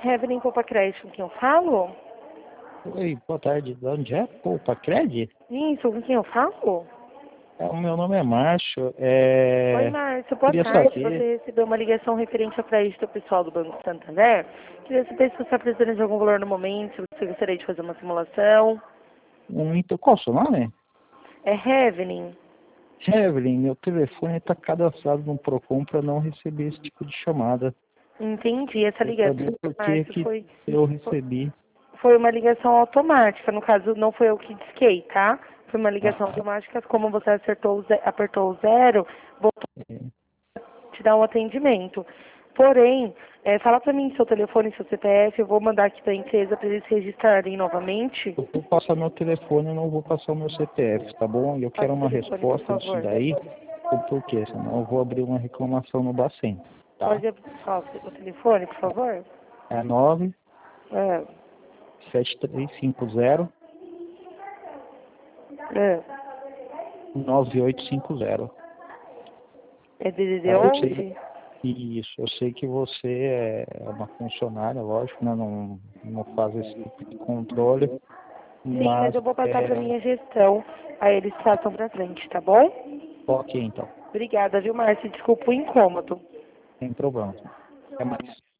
Evelyn Poupa Crédito, com quem eu falo? Oi, boa tarde. De onde é? Poupa Crédito? Isso, com quem eu falo? O meu nome é Márcio. Oi, Márcio, boa Queria tarde. saber. Você recebeu uma ligação referente ao crédito pessoal do Banco Santander. Queria saber se você está precisando de algum valor no momento, se você gostaria de fazer uma simulação. Então, qual o seu nome? É Evelyn. Evelyn, meu telefone está cadastrado no Procon para não receber esse tipo de chamada. Entendi. Essa Eu ligação, sabia por que Márcio, que eu recebi. foi uma ligação automática. No caso, não foi eu que disquei, tá? Foi uma ligação Ah, automática. Como você apertou o zero, vou é. te dar um atendimento. Porém, fala para mim seu telefone, seu CPF, eu vou mandar aqui para a empresa para eles registrarem novamente. Eu vou passar meu telefone, eu não vou passar o meu CPF, tá bom? E eu Passa quero o uma telefone, por resposta disso favor. daí, o porquê, senão eu vou abrir uma reclamação no Bacen, tá? Pode abrir o telefone, por favor? É 9 É, 7350 é. 9850. É DDD Tá, eu sei. 11? Isso, eu sei que você é uma funcionária, lógico, né? Não faz esse tipo de controle, Sim, mas mas eu vou passar para minha gestão, aí eles passam para frente, tá bom? ok então, Obrigada, viu, Márcio? Desculpa o incômodo. sem problema. Até mais.